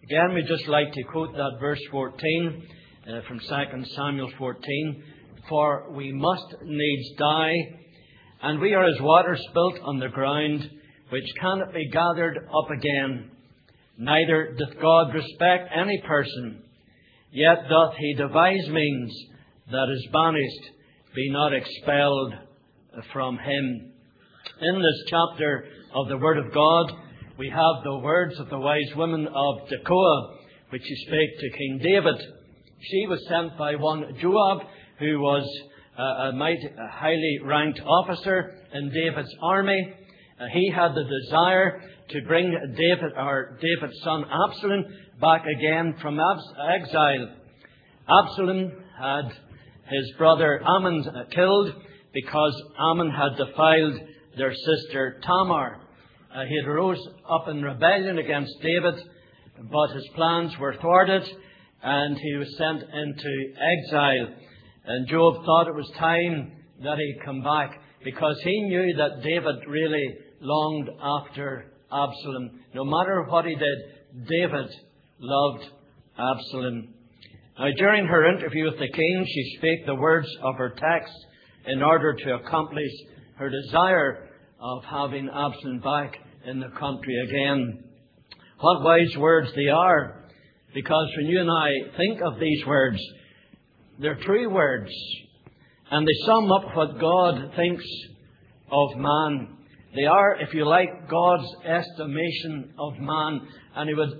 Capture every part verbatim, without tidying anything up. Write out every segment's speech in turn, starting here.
Again, we'd just like to quote that verse fourteen uh, from Second Samuel fourteen. For we must needs die, and we are as water spilt on the ground, which cannot be gathered up again. Neither doth God respect any person, yet doth he devise means that is banished be not expelled from him. In this chapter of the Word of God, we have the words of the wise woman of Tekoa, which she spake to King David. She was sent by one Joab, who was a, a, mighty, a highly ranked officer in David's army. Uh, he had the desire to bring David, or David's son Absalom, back again from abs- exile. Absalom had his brother Ammon killed because Ammon had defiled their sister Tamar. Uh, he had rose up in rebellion against David, but his plans were thwarted and he was sent into exile. And Joab thought it was time that he come back, because he knew that David really longed after Absalom. No matter what he did, David loved Absalom. Now, during her interview with the king, she spake the words of her text in order to accomplish her desire of having Absalom back in the country again. What wise words they are, because when you and I think of these words, they're true words, and they sum up what God thinks of man. They are, if you like, God's estimation of man, and He would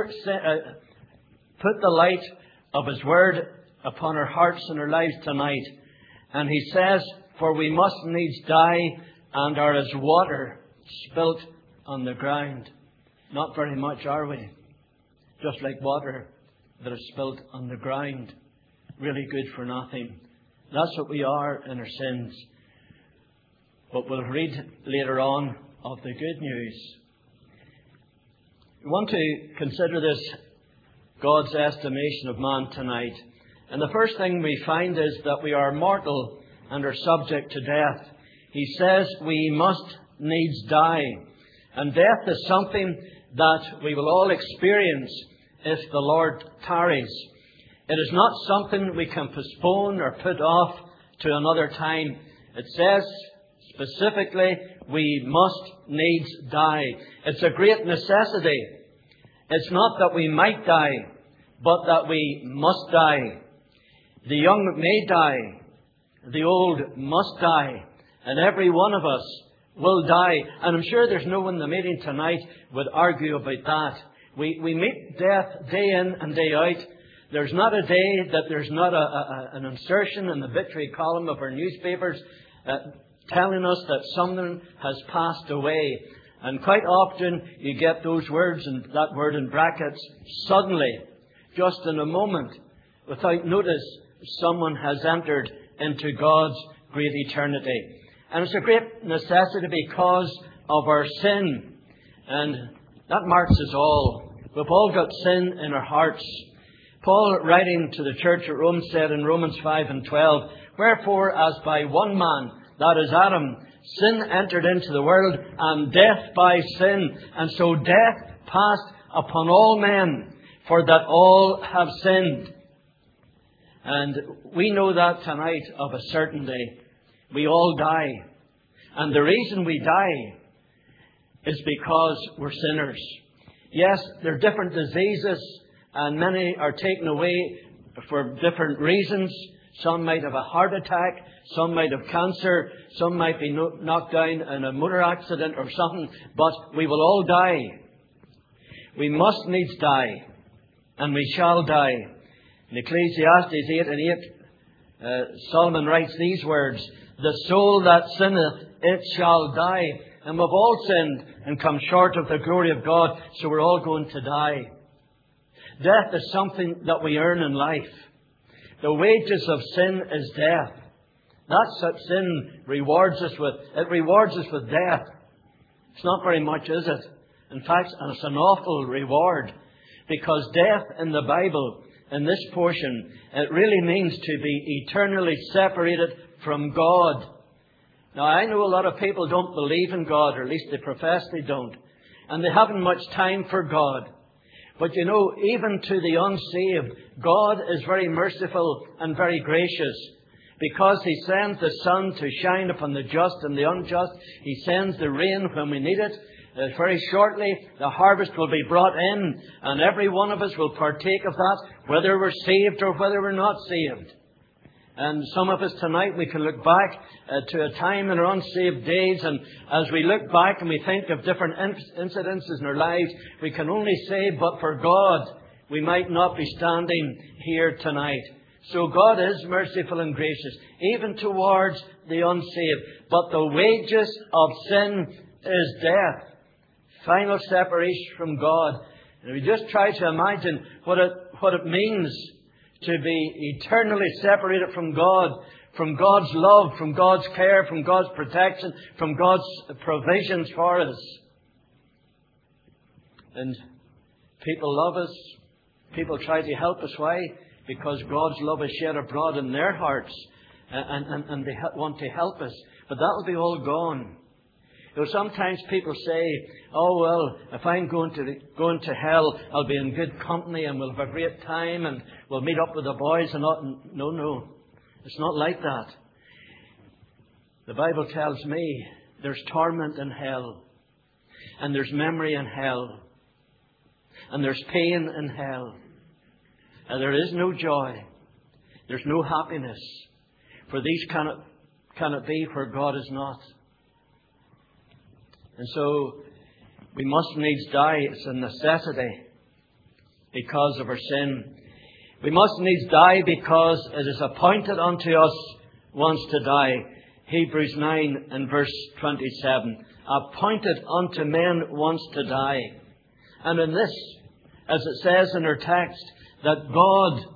put the light of His Word upon our hearts and our lives tonight. And He says, for we must needs die and are as water spilt on the ground. Not very much, are we? Just like water that is spilt on the ground. Really good for nothing. That's what we are in our sins. But we'll read later on of the good news. We want to consider this God's estimation of man tonight. And the first thing we find is that we are mortal and are subject to death. He says we must needs die. And death is something that we will all experience if the Lord tarries. It is not something we can postpone or put off to another time. It says specifically, we must needs die. It's a great necessity. It's not that we might die, but that we must die. The young may die. The old must die. And every one of us will die. And I'm sure there's no one in the meeting tonight would argue about that. We, we meet death day in and day out. There's not a day that there's not a, a, an insertion in the obituary column of our newspapers uh, telling us that someone has passed away. And quite often you get those words, and that word in brackets, suddenly, just in a moment, without notice, someone has entered into God's great eternity. And it's a great necessity because of our sin. And that marks us all. We've all got sin in our hearts. Paul, writing to the church at Rome, said in Romans five and twelve, wherefore, as by one man, that is Adam, sin entered into the world, and death by sin. And so death passed upon all men, for that all have sinned. And we know that tonight of a certainty. We all die. And the reason we die is because we're sinners. Yes, there are different diseases, and many are taken away for different reasons. Some might have a heart attack. Some might have cancer. Some might be knocked down in a motor accident or something. But we will all die. We must needs die. And we shall die. In Ecclesiastes eight and eight, uh, Solomon writes these words, the soul that sinneth, it shall die. And we've all sinned and come short of the glory of God. So we're all going to die. Death is something that we earn in life. The wages of sin is death. That's what sin rewards us with. It rewards us with death. It's not very much, is it? In fact, it's an awful reward. Because death in the Bible, in this portion, it really means to be eternally separated from God. Now, I know a lot of people don't believe in God, or at least they profess they don't. And they haven't much time for God. But you know, even to the unsaved, God is very merciful and very gracious. Because He sends the sun to shine upon the just and the unjust. He sends the rain when we need it. Uh, very shortly, the harvest will be brought in, and every one of us will partake of that, whether we're saved or whether we're not saved. And some of us tonight, we can look back uh, to a time in our unsaved days, and as we look back and we think of different in- incidences in our lives, we can only say, but for God, we might not be standing here tonight. So God is merciful and gracious, even towards the unsaved. But the wages of sin is death. Final separation from God. And we just try to imagine what it, what it means to be eternally separated from God, from God's love, from God's care, from God's protection, from God's provisions for us. And people love us. People try to help us. Why? Because God's love is shed abroad in their hearts, and, and, and they want to help us. But that will be all gone. You know, sometimes people say, oh, well, if I'm going to the, going to hell, I'll be in good company and we'll have a great time and we'll meet up with the boys and not. No, no. It's not like that. The Bible tells me there's torment in hell. And there's memory in hell. And there's pain in hell. And there is no joy. There's no happiness. For these cannot, cannot be where God is not. And so we must needs die. It's a necessity because of our sin. We must needs die because it is appointed unto us once to die. Hebrews nine and verse twenty-seven. Appointed unto men once to die. And in this, as it says in our text, that God,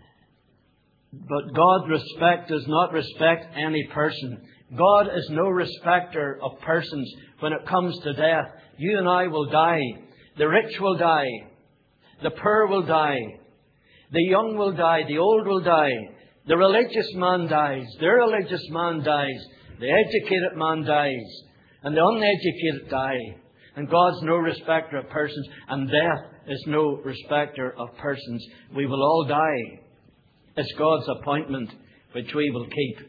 but God respect does not respect any person. God is no respecter of persons when it comes to death. You and I will die. The rich will die. The poor will die. The young will die. The old will die. The religious man dies. The irreligious man dies. The educated man dies. And the uneducated die. And God's no respecter of persons. And death is no respecter of persons. We will all die. It's God's appointment which we will keep.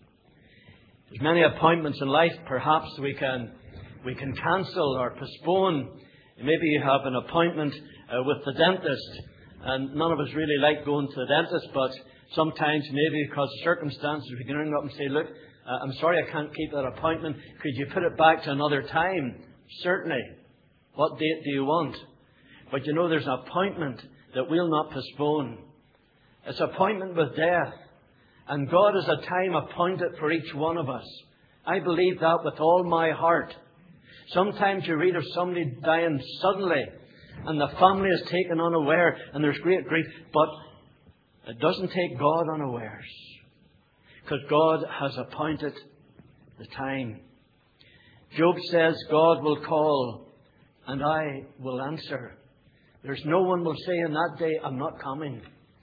There's many appointments in life perhaps we can we can cancel or postpone. Maybe you have an appointment uh, with the dentist, and none of us really like going to the dentist, but sometimes maybe because of circumstances we can ring up and say, look, uh, I'm sorry I can't keep that appointment. Could you put it back to another time? Certainly. What date do you want? But you know, there's an appointment that we'll not postpone. It's an appointment with death. And God has a time appointed for each one of us. I believe that with all my heart. Sometimes you read of somebody dying suddenly and the family is taken unaware and there's great grief. But it doesn't take God unawares. Because God has appointed the time. Job says, God will call and I will answer. There's no one will say in that day, I'm not coming.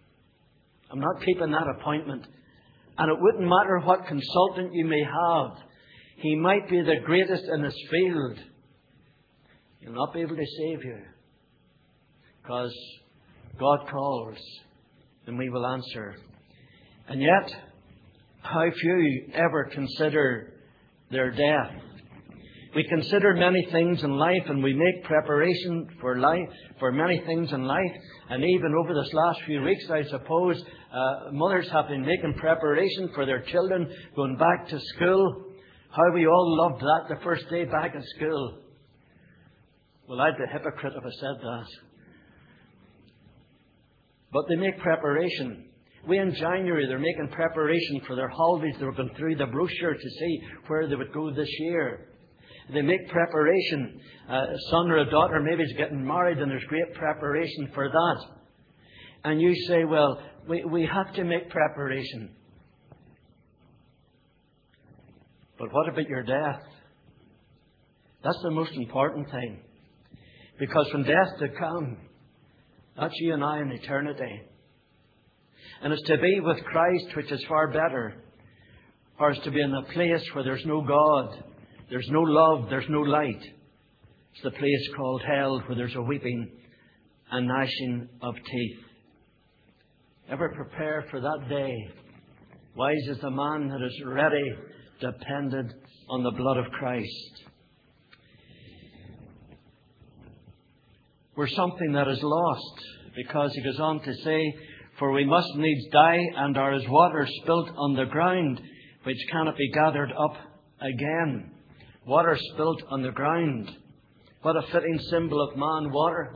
I'm not keeping that appointment. And it wouldn't matter what consultant you may have. He might be the greatest in his field. He'll not be able to save you. Because God calls and we will answer. And yet, how few ever consider their death. We consider many things in life and we make preparation for life, for many things in life. And even over this last few weeks, I suppose, uh, mothers have been making preparation for their children going back to school. How we all loved that, the first day back at school. Well, I'd be a hypocrite if I said that. But they make preparation. We in January, they're making preparation for their holidays. They were going through the brochure to see where they would go this year. They make preparation. Uh, a son or a daughter maybe is getting married and there's great preparation for that. And you say, well, we, we have to make preparation. But what about your death? That's the most important thing. Because when death to come, that's you and I in eternity. And it's to be with Christ, which is far better. Or it's to be in a place where there's no God. There's no love, there's no light. It's the place called hell where there's a weeping and gnashing of teeth. Ever prepare for that day? Wise is the man that is ready, dependent on the blood of Christ. We're something that is lost, because he goes on to say, for we must needs die and are as water spilt on the ground, which cannot be gathered up again. Water spilt on the ground. What a fitting symbol of man, water.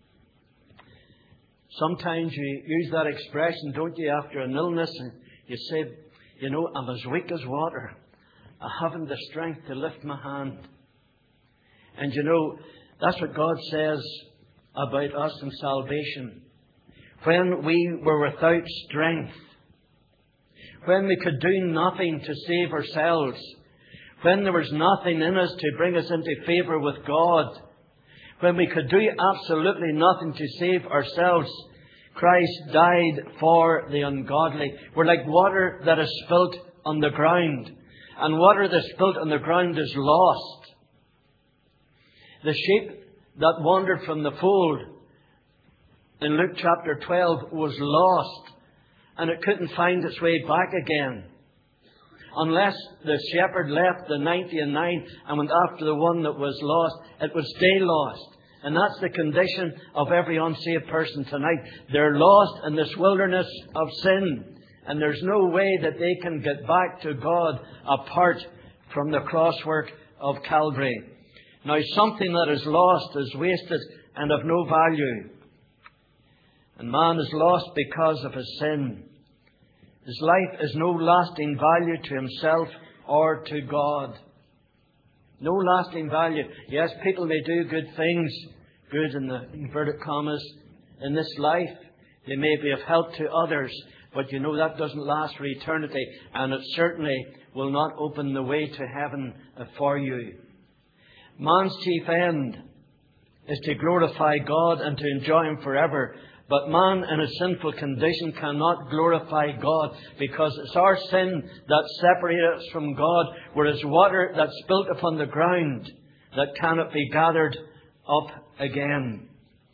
Sometimes you use that expression, don't you, after an illness, and you say, you know, I'm as weak as water. I haven't the strength to lift my hand. And you know, that's what God says about us in salvation. When we were without strength, when we could do nothing to save ourselves, when there was nothing in us to bring us into favour with God, when we could do absolutely nothing to save ourselves, Christ died for the ungodly. We're like water that is spilt on the ground. And water that's spilt on the ground is lost. The sheep that wandered from the fold in Luke chapter twelve was lost. And it couldn't find its way back again. Unless the shepherd left the ninety and nine and went after the one that was lost, it would stay lost. And that's the condition of every unsaved person tonight. They're lost in this wilderness of sin. And there's no way that they can get back to God apart from the cross work of Calvary. Now, something that is lost is wasted and of no value. And man is lost because of his sin. His life is no lasting value to himself or to God. No lasting value. Yes, people may do good things, good in the inverted commas, in this life. They may be of help to others, but you know that doesn't last for eternity, and it certainly will not open the way to heaven for you. Man's chief end is to glorify God and to enjoy Him forever. But man in a sinful condition cannot glorify God, because it's our sin that separates us from God, whereas water that's spilt upon the ground that cannot be gathered up again.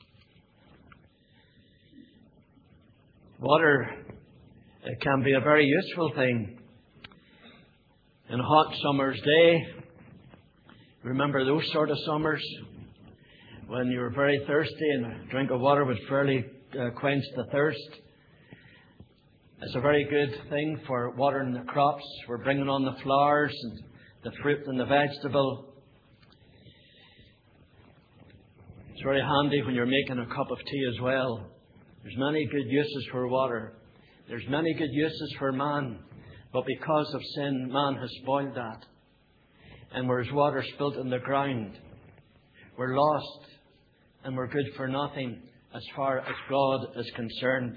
Water, it can be a very useful thing. In a hot summer's day, remember those sort of summers when you were very thirsty and a drink of water would fairly uh, quench the thirst. It's a very good thing for watering the crops, for bringing on the flowers and the fruit and the vegetable. It's very handy when you're making a cup of tea as well. There's many good uses for water. There's many good uses for man. But because of sin, man has spoiled that. And whereas water spilt on the ground, we're lost and we're good for nothing as far as God is concerned.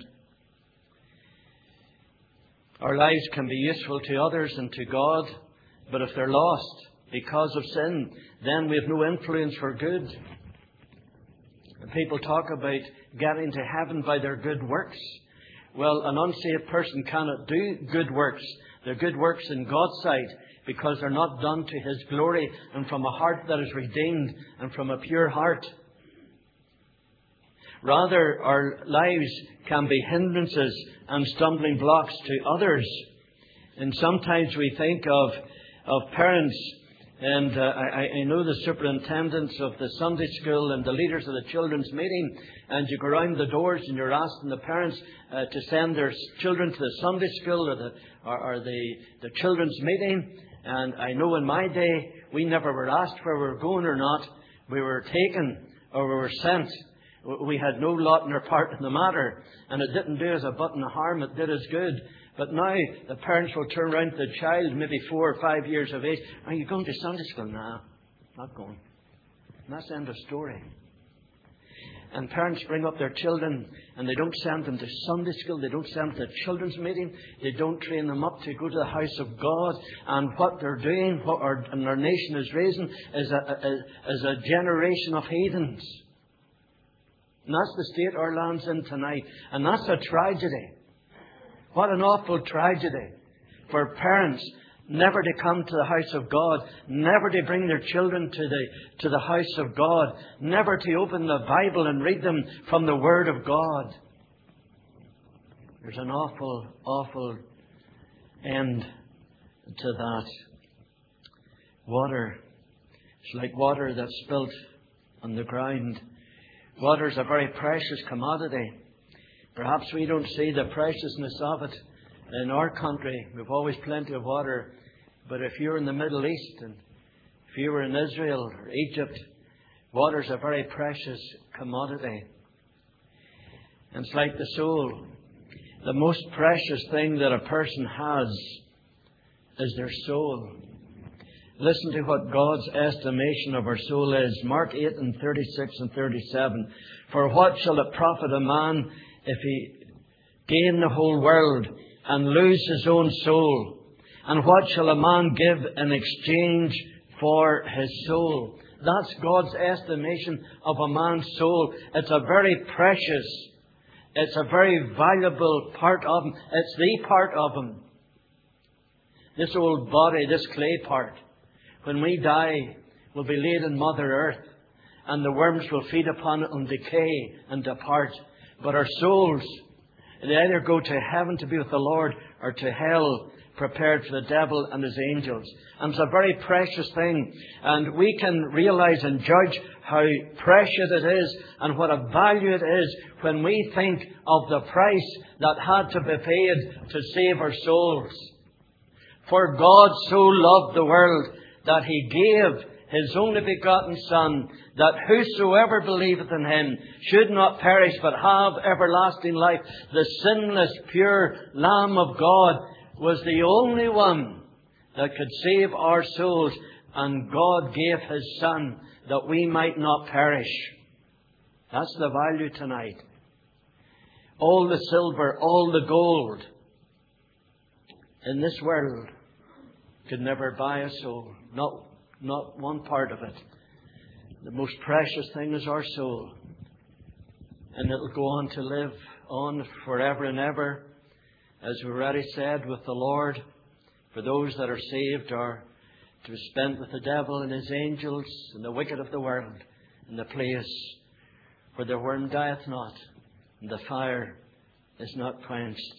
Our lives can be useful to others and to God, but if they're lost because of sin, then we have no influence for good. And people talk about getting to heaven by their good works. Well, an unsaved person cannot do good works. They're good works in God's sight because they're not done to His glory and from a heart that is redeemed and from a pure heart. Rather, our lives can be hindrances and stumbling blocks to others. And sometimes we think of, of parents, and uh, I, I know the superintendents of the Sunday school and the leaders of the children's meeting, and you go around the doors and you're asking the parents uh, to send their children to the Sunday school or the, or, or the, the children's meeting. And I know in my day, we never were asked where we were going or not. We were taken or we were sent. We had no lot in our part in the matter. And it didn't do us a button of harm, it did us good. But now the parents will turn around to the child, maybe four or five years of age. Are you going to Sunday school? No, not going. And that's the end of the story. And parents bring up their children and they don't send them to Sunday school. They don't send them to children's meeting. They don't train them up to go to the house of God. And what they're doing, what our, and our nation is raising, is a, a, is a generation of heathens. And that's the state our land's in tonight. And that's a tragedy. What an awful tragedy for parents never to come to the house of God, never to bring their children to the, to the house of God, never to open the Bible and read them from the Word of God. There's an awful, awful end to that. Water. It's like water that's spilt on the ground. Water is a very precious commodity. Perhaps we don't see the preciousness of it in our country. We've always plenty of water. But if you're in the Middle East, and if you were in Israel or Egypt, water is a very precious commodity. And it's like the soul. The most precious thing that a person has is their soul. Listen to what God's estimation of our soul is. Mark eight and thirty-six and thirty-seven. For what shall it profit a man if he gain the whole world and lose his own soul? And what shall a man give in exchange for his soul? That's God's estimation of a man's soul. It's a very precious, it's a very valuable part of him. It's the part of him. This old body, this clay part, when we die, will be laid in Mother Earth, and the worms will feed upon it and decay and depart. But our souls, they either go to heaven to be with the Lord or to hell, prepared for the devil and his angels. And it's a very precious thing. And we can realize and judge how precious it is and what a value it is when we think of the price that had to be paid to save our souls. For God so loved the world that He gave His only begotten Son, that whosoever believeth in Him should not perish but have everlasting life. The sinless, pure Lamb of God was the only one that could save our souls, and God gave His Son that we might not perish. That's the value tonight. All the silver, all the gold in this world could never buy a soul. Not, not one part of it. The most precious thing is our soul. And it'll go on to live on forever and ever, as we already said, with the Lord. For those that are saved are to be spent with the devil and his angels and the wicked of the world, in the place where the worm dieth not and the fire is not quenched.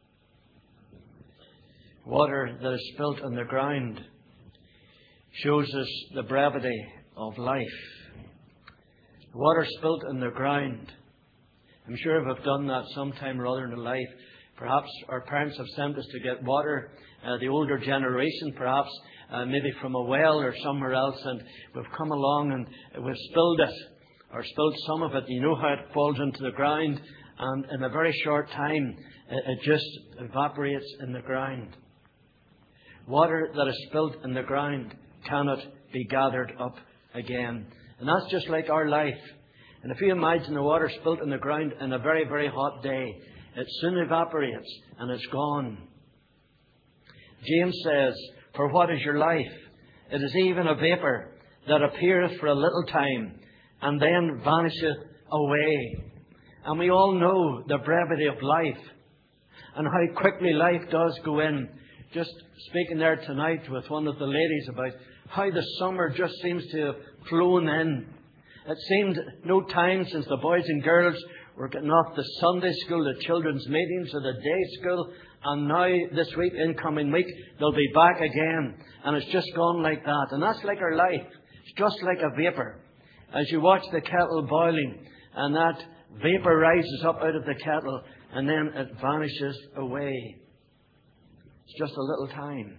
Water that is spilt on the ground shows us the brevity of life. Water spilt on the ground. I'm sure we've done that sometime or other in life. Perhaps our parents have sent us to get water, uh, the older generation perhaps, uh, maybe from a well or somewhere else, and we've come along and we've spilled it, or spilled some of it. You know how it falls into the ground, and in a very short time it, it just evaporates in the ground. Water that is spilt in the ground cannot be gathered up again. And that's just like our life. And if you imagine the water spilt in the ground in a very, very hot day, it soon evaporates and it's gone. James says, for what is your life? It is even a vapour that appeareth for a little time and then vanisheth away. And we all know the brevity of life and how quickly life does go in. Just speaking there tonight with one of the ladies about how the summer just seems to have flown in. It seemed no time since the boys and girls were getting off the Sunday school, the children's meetings or the day school, and now this week, incoming week, they'll be back again. And it's just gone like that. And that's like our life. It's just like a vapour. As you watch the kettle boiling, and that vapour rises up out of the kettle, and then it vanishes away. It's just a little time.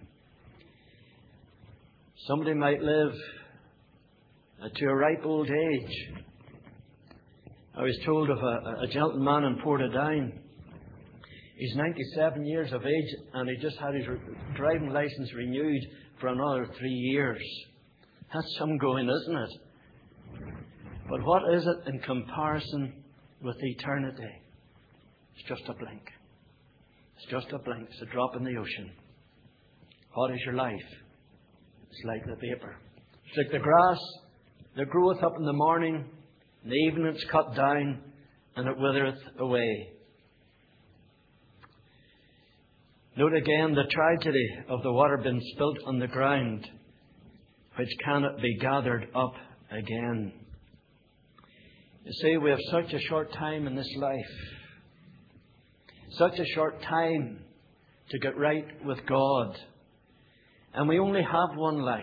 Somebody might live to a ripe old age. I was told of a, a gentleman in Portadown. He's ninety-seven years of age, and he just had his driving licence renewed for another three years. That's some going, isn't it? But what is it in comparison with eternity? It's just a blink. It's just a blink. It's a drop in the ocean. What is your life? It's like the vapour. It's like the grass that groweth up in the morning, in the evening it's cut down, and it withereth away. Note again the tragedy of the water being spilt on the ground, which cannot be gathered up again. You see, we have such a short time in this life. Such a short time to get right with God. And we only have one life.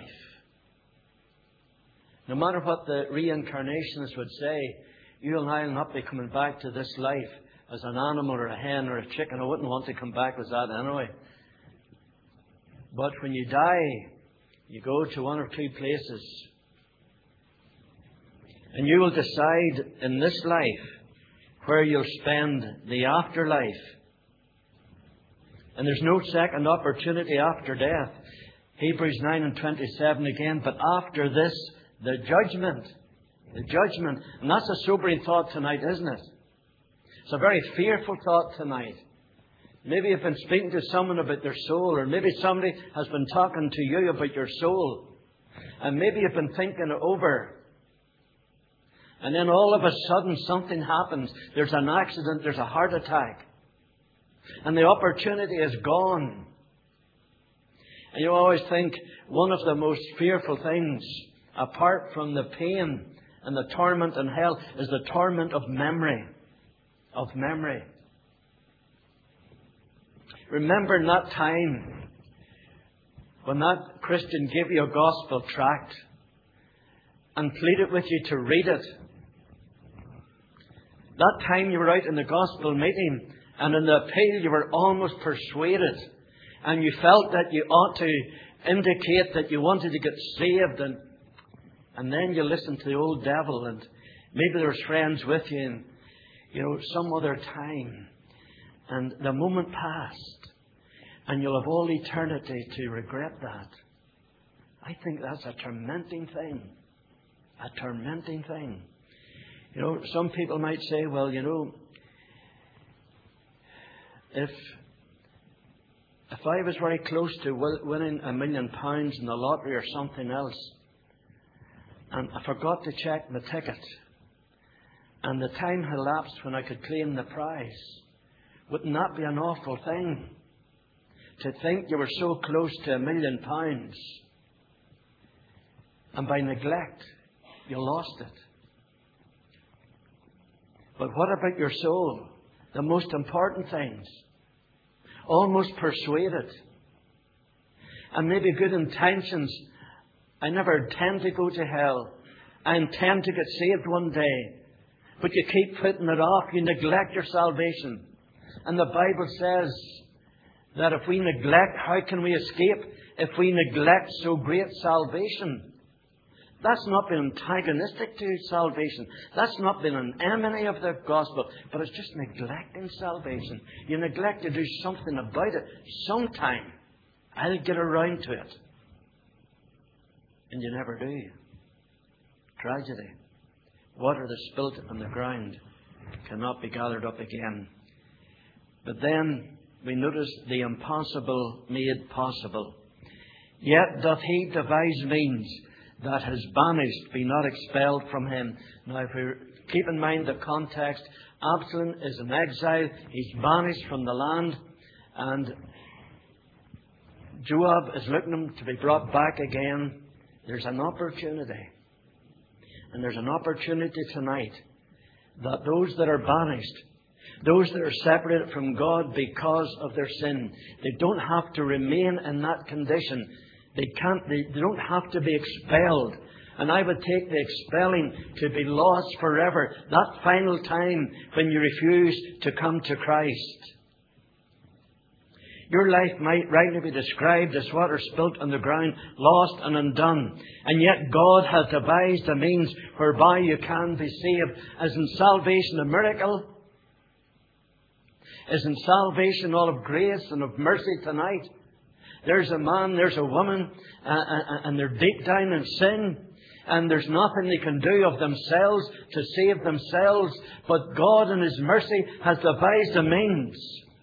No matter what the reincarnationists would say, you and I will not be coming back to this life as an animal or a hen or a chicken. I wouldn't want to come back as that anyway. But when you die, you go to one or two places. And you will decide in this life where you'll spend the afterlife. And there's no second opportunity after death. Hebrews nine and twenty-seven again. But after this, the judgment. The judgment. And that's a sobering thought tonight, isn't it? It's a very fearful thought tonight. Maybe you've been speaking to someone about their soul, or maybe somebody has been talking to you about your soul. And maybe you've been thinking it over. And then all of a sudden something happens. There's an accident, there's a heart attack. And the opportunity is gone. And you always think one of the most fearful things, apart from the pain and the torment in hell, is the torment of memory. Of memory. Remember in that time when that Christian gave you a gospel tract and pleaded with you to read it. That time you were out in the gospel meeting, and in the appeal you were almost persuaded, and you felt that you ought to indicate that you wanted to get saved, and and then you listened to the old devil, and maybe there was friends with you, and you know, some other time, and the moment passed, and you'll have all eternity to regret that. I think that's a tormenting thing. A tormenting thing. You know, some people might say, well, you know, if if I was very close to winning a million pounds in the lottery or something else, and I forgot to check my ticket, and the time had elapsed when I could claim the prize, wouldn't that be an awful thing? To think you were so close to a million pounds, and by neglect, you lost it. But what about your soul? The most important things. Almost persuaded. And maybe good intentions. I never intend to go to hell. I intend to get saved one day. But you keep putting it off. You neglect your salvation. And the Bible says that if we neglect, how can we escape? If we neglect so great salvation. That's not been antagonistic to salvation. That's not been an enemy of the gospel. But it's just neglecting salvation. You neglect to do something about it. Sometime I'll get around to it. And you never do. Tragedy. Water that's spilt on the ground cannot be gathered up again. But then we notice the impossible made possible. Yet doth he devise means that his banished be not expelled from him. Now, if we keep in mind the context, Absalom is in exile. He's banished from the land. And Joab is looking him to be brought back again. There's an opportunity. And there's an opportunity tonight that those that are banished, those that are separated from God because of their sin, they don't have to remain in that condition. They can't, they, they don't have to be expelled. And I would take the expelling to be lost forever. That final time when you refuse to come to Christ. Your life might rightly be described as water spilt on the ground, lost and undone. And yet God has devised a means whereby you can be saved. As in salvation a miracle? Is in salvation all of grace and of mercy tonight? There's a man, there's a woman, uh, and they're deep down in sin, and there's nothing they can do of themselves to save themselves, but God in His mercy has devised a means.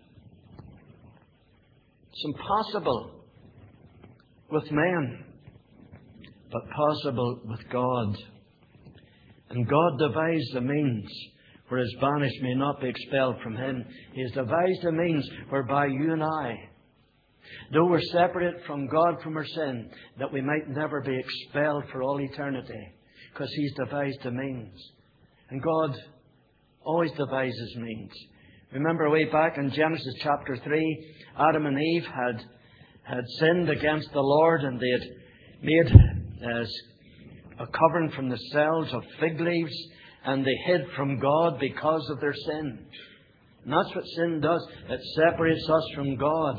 It's impossible with men, but possible with God. And God devised a means where His banished may not be expelled from Him. He has devised a means whereby you and I Though we're separated from God from our sin, that we might never be expelled for all eternity, because He's devised a means. And God always devises means. Remember way back in Genesis chapter three, Adam and Eve had, had sinned against the Lord, and they had made uh, a covering from the cells of fig leaves, and they hid from God because of their sin. And that's what sin does. It separates us from God.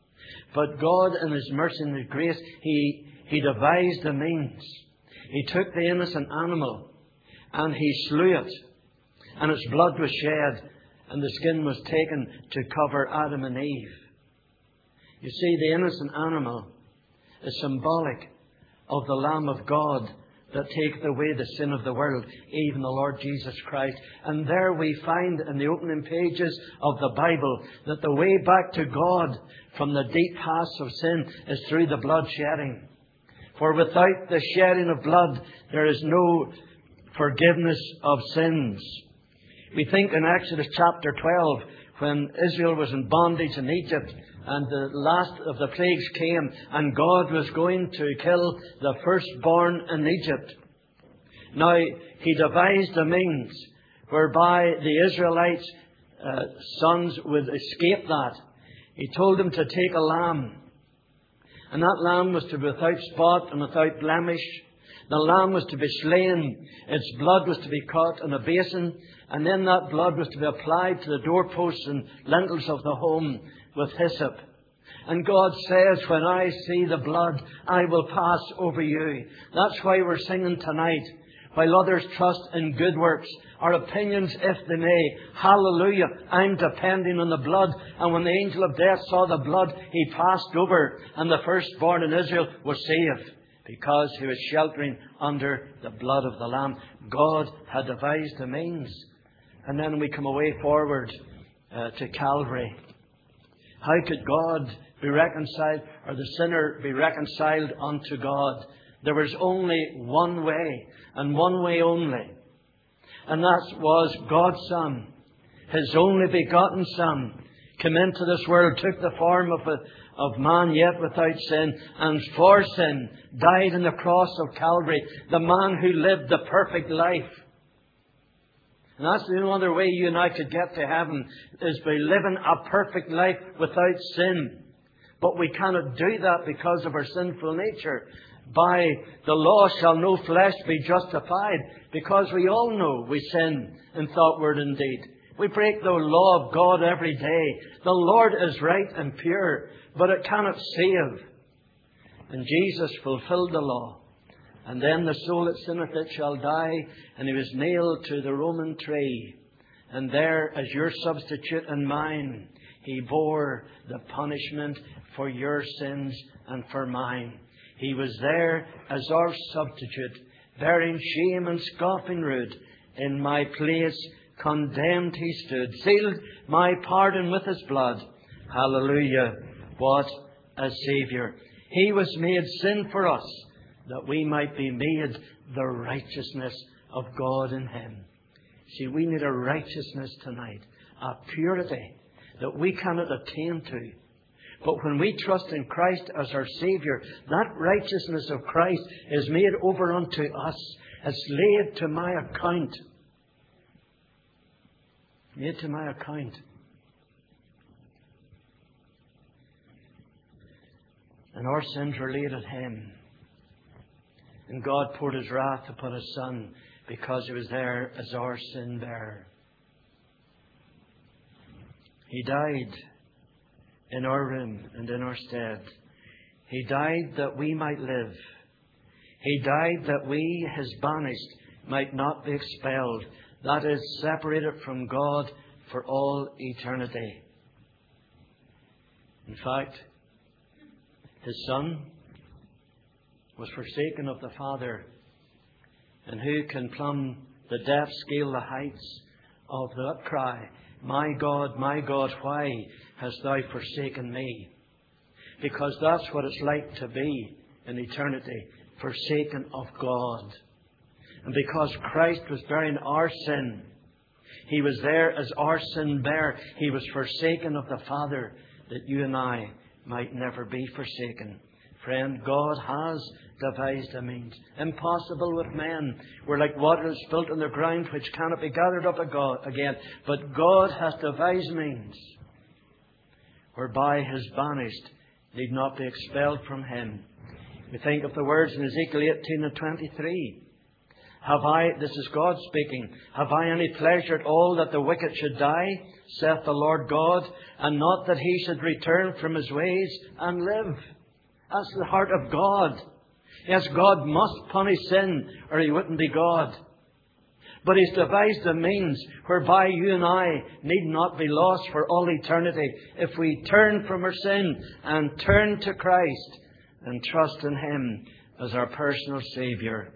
But God, in His mercy and His grace, He, He devised a means. He took the innocent animal and He slew it. And its blood was shed, and the skin was taken to cover Adam and Eve. You see, the innocent animal is symbolic of the Lamb of God that taketh away the sin of the world, even the Lord Jesus Christ. And there we find in the opening pages of the Bible that the way back to God from the deep past of sin is through the blood shedding. For without the shedding of blood, there is no forgiveness of sins. We think in Exodus chapter twelve, when Israel was in bondage in Egypt, and the last of the plagues came, and God was going to kill the firstborn in Egypt. Now, He devised a means whereby the Israelites' uh, sons would escape that. He told them to take a lamb. And that lamb was to be without spot and without blemish. The lamb was to be slain. Its blood was to be caught in a basin. And then that blood was to be applied to the doorposts and lintels of the home with hyssop. And God says, when I see the blood, I will pass over you. That's why we're singing tonight. While others trust in good works, our opinions if they may. Hallelujah, I'm depending on the blood. And when the angel of death saw the blood, he passed over. And the firstborn in Israel was saved, because he was sheltering under the blood of the Lamb. God had devised a means. And then we come away forward uh, to Calvary. How could God be reconciled, or the sinner be reconciled unto God? There was only one way, and one way only. And that was God's Son, His only begotten Son, came into this world, took the form of a, of man yet without sin, and for sin died on the cross of Calvary. The man who lived the perfect life. And that's the only other way you and I could get to heaven, is by living a perfect life without sin. But we cannot do that because of our sinful nature. By the law shall no flesh be justified, because we all know we sin in thought, word and deed. We break the law of God every day. The Lord is right and pure, but it cannot save. And Jesus fulfilled the law. And then the soul that sinneth it shall die. And He was nailed to the Roman tree. And there, as your substitute and mine, He bore the punishment for your sins and for mine. He was there as our substitute, bearing shame and scoffing rude. In my place condemned He stood, sealed my pardon with His blood. Hallelujah, what a Saviour. He was made sin for us, that we might be made the righteousness of God in Him. See, we need a righteousness tonight, a purity that we cannot attain to. But when we trust in Christ as our Saviour, that righteousness of Christ is made over unto us. It's laid to my account. Made to my account. And our sins were laid at Him. And God poured His wrath upon His Son, because He was there as our sin bearer. He died in our room and in our stead. He died that we might live. He died that we, His banished, might not be expelled. That is, separated from God for all eternity. In fact, His Son was forsaken of the Father. And who can plumb the depth, scale the heights of that cry, my God, my God, why hast Thou forsaken me? Because that's what it's like to be in eternity, forsaken of God. And because Christ was bearing our sin, He was there as our sin bearer. He was forsaken of the Father, that you and I might never be forsaken. Friend, God has devised a means. Impossible with men. We're like water spilt on the ground which cannot be gathered up again. But God has devised means whereby His banished need not be expelled from Him. We think of the words in Ezekiel eighteen and twenty-three. Have I, this is God speaking, have I any pleasure at all that the wicked should die, saith the Lord God, and not that he should return from his ways and live? That's the heart of God. Yes, God must punish sin or He wouldn't be God. But He's devised a means whereby you and I need not be lost for all eternity if we turn from our sin and turn to Christ and trust in Him as our personal Saviour.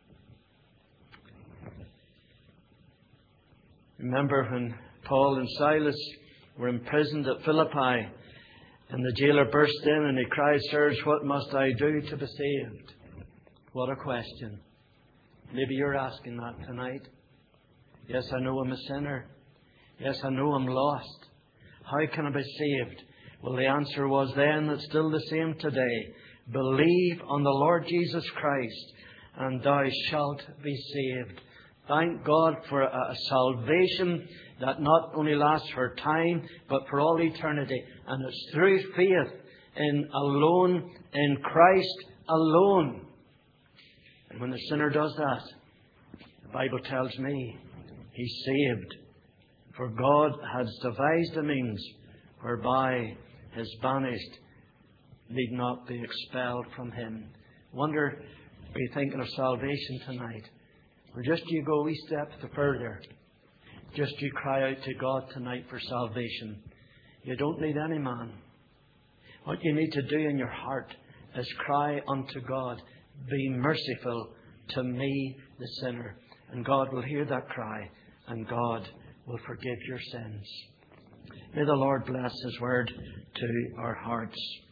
Remember when Paul and Silas were imprisoned at Philippi and the jailer burst in and he cried, Sirs, what must I do to be saved? What a question. Maybe you're asking that tonight. Yes, I know I'm a sinner. Yes, I know I'm lost. How can I be saved? Well, the answer was then, it's still the same today. Believe on the Lord Jesus Christ and thou shalt be saved. Thank God for a salvation that not only lasts for time, but for all eternity. And it's through faith in alone, in Christ alone. And when the sinner does that, the Bible tells me he's saved. For God has devised a means whereby His banished need not be expelled from Him. Wonder, are you thinking of salvation tonight? Or just you go a wee step further. Just you cry out to God tonight for salvation. You don't need any man. What you need to do in your heart is cry unto God, be merciful to me, the sinner. And God will hear that cry, and God will forgive your sins. May the Lord bless His word to our hearts.